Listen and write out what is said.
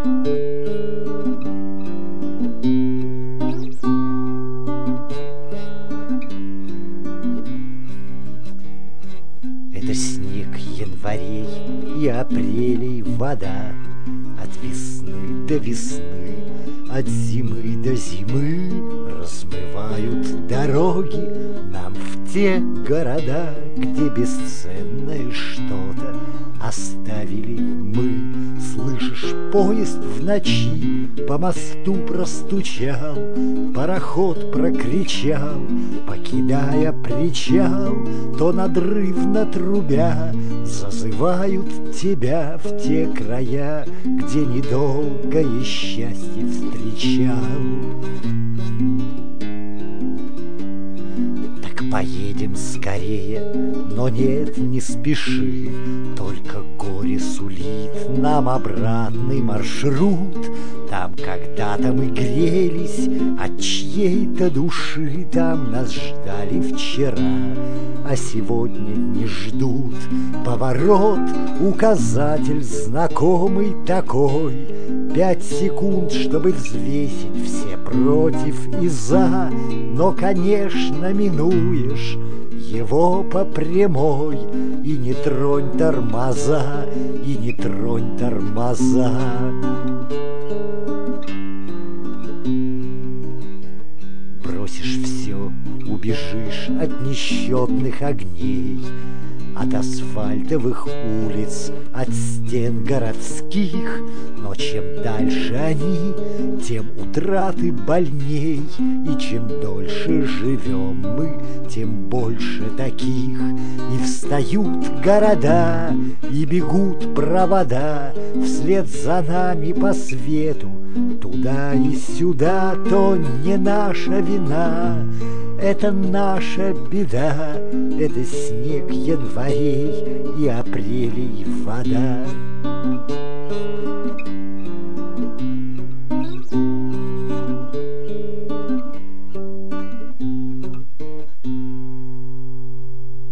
Это снег январей и апрелей вода, от весны до весны, от зимы до зимы размывают дороги нам в те города, где бесценное что-то оставили мы. Слышишь, поезд в ночи по мосту простучал, пароход прокричал, покидая причал, то надрывно трубя зазывают тебя в те края, где недолгое счастье встречал. Так поедем скорее, но нет, не спеши, только горе сулит нам обратный маршрут. Там когда-то мы грелись от чьей-то души, там нас ждали вчера, а сегодня не ждут. Поворот, указатель знакомый такой, 5 секунд, чтобы взвесить все против и за, но, конечно, минуешь его по прямой. И не тронь тормоза, и не тронь тормоза. Бросишь все, убежишь от несчетных огней, от асфальтовых улиц, от стен городских. Но чем дальше они, тем утраты больней, и чем дольше живем мы, тем больше таких. И встают города, и бегут провода вслед за нами по свету, туда и сюда. То не наша вина, это наша беда, это снег январей и апрелей вода.